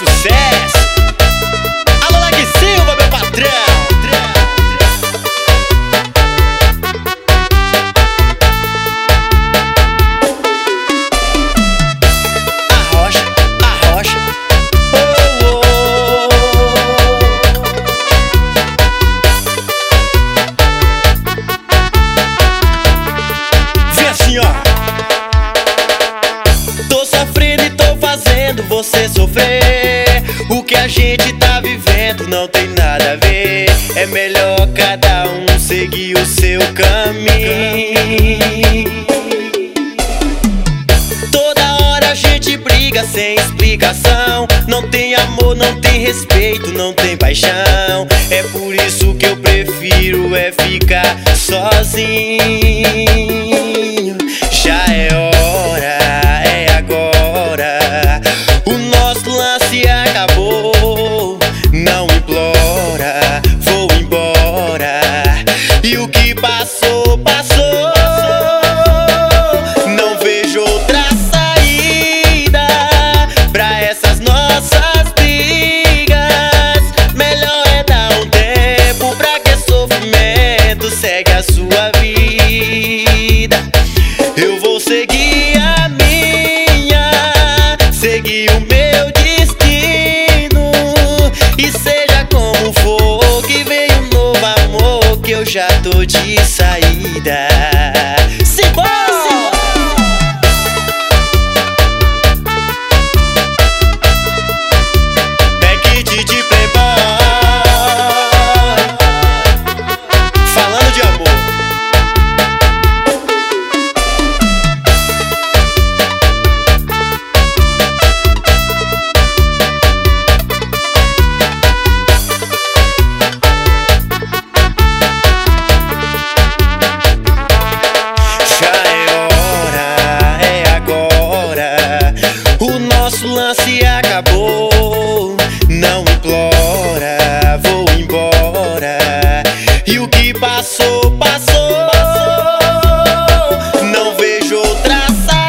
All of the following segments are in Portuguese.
sucesso. Alô, Lag Silva, meu patrão. Arrocha, arrocha. Oh, oh. Vem assim, ó. Tô sofrendo e tô fazendo você sofrer. O que a gente tá vivendo não tem nada a ver. É melhor cada um seguir o seu caminho. Toda hora a gente briga sem explicação. Não tem amor, não tem respeito, não tem paixão. É por isso que eu prefiro ficar sozinho. Já é hora, o nosso lance acabou. Não implora, vou embora. E o que passou, passou. Não vejo outra saída pra essas nossas brigas. Melhor é dar um tempo pra que sofrimento segue a sua vida. Eu vou seguir a minha, seguir o meu destino. E seja como for, que venha um novo amor, que eu já tô de saída. Simbora! Backit de Playboy, falando de amor. Nosso lance acabou. Não implora, vou embora. E o que passou, passou. Não vejo outra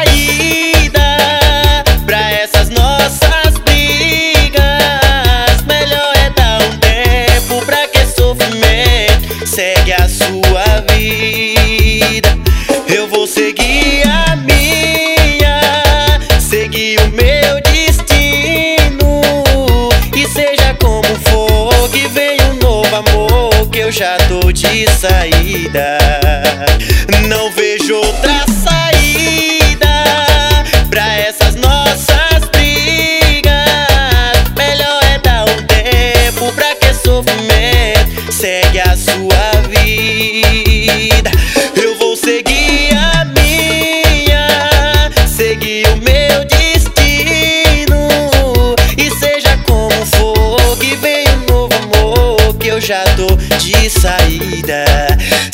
saída pra essas nossas brigas. Melhor é dar um tempo pra que sofrimento segue a sua vida. Eu vou seguir a minha, seguir o meu destino. E seja como for, que venha um novo amor, que eu já tô de saída. Não vejo outra saída pra essas nossas brigas. Melhor é dar um tempo pra que sofrimento segue a sua vida. Eu vou seguir a minha, seguir o meu destino. E seja como for, que venha um novo amor, que eu já tô de saída.